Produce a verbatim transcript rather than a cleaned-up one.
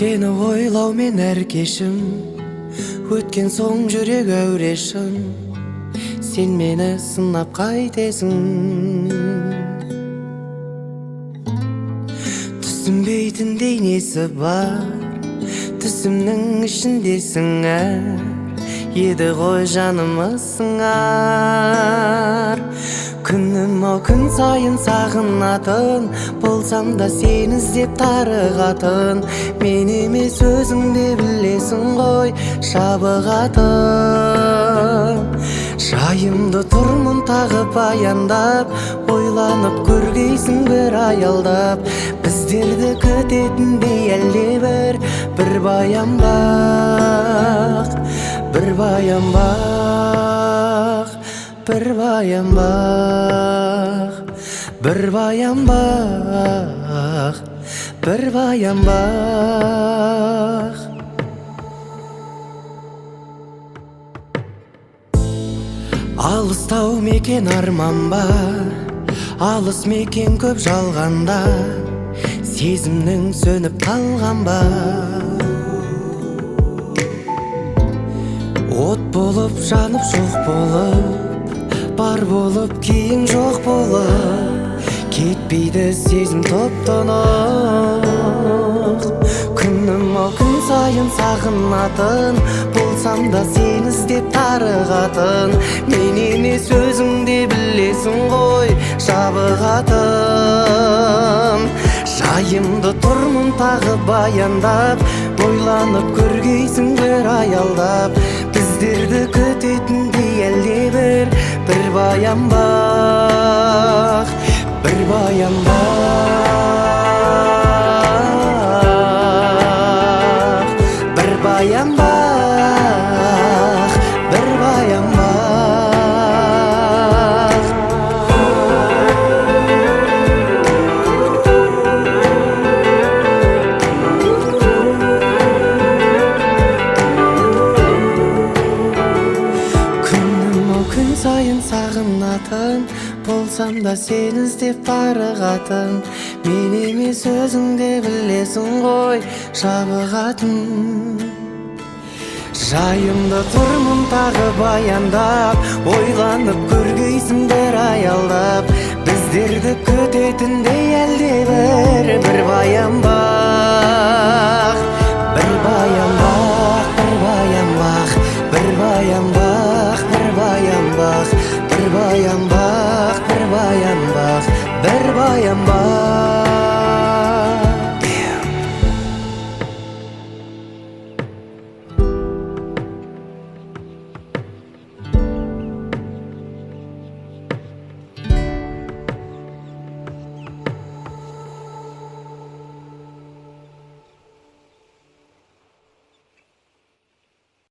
Сені ойлаумен әр кешім өткен соң жүрек әурешім. Сен мені сынап қайтесің. Түсінбейтіндей несі бар, түсімнің ішіндесің әр. Еді ғой жанымыз сыңар. Күнім о күн сайын сағынатын, болсам да сені іздеп тарығатын. Мен емес өзіңде білесің ғой шабығатын. Жайымды тұрмын тағы баяндап, ойланып көргейсің бір аялдап. Біздерді күтетіндей әлде бір бір баян бақ, бір баян бақ, бір баян бақ, бір баян бақ, бір баян бақ. Алыстау мекен арман бар, алыс мекен көп жалғанда. Сезімнің сөніп қалған ба? От болып жанып жоқ болып, бар болып кейін жоқ болып. Кетпейді сезім топ-тонық. Күнім о күн сайын сағынатын, болсам да сені іздеп тарығатын. Мен емес өзіңде білесің ғой шабығатын. Жайымды тұрмын тағы баяндап, ойланып көргейсің бір аялдап. Біздерді күтетіндей әлде бір бір баян бақ, бір баян бақ, бір баян бақ, бір баян бақ. Сайын сағынатын, болсам да сені іздеп тарығатын. Мен емес өзіңде білесің ғой шабығатын. Жайымды тұрмын тағы баяндап, ойланып көргейсің бір аялдап. Біздерді күтетіндей әлде бір бір баян бақ, бір баян бақ, бір баян бақ, бір баян бақ, бір баян бақ, бір баян бақ, бір баян бақ, бір баян бақ.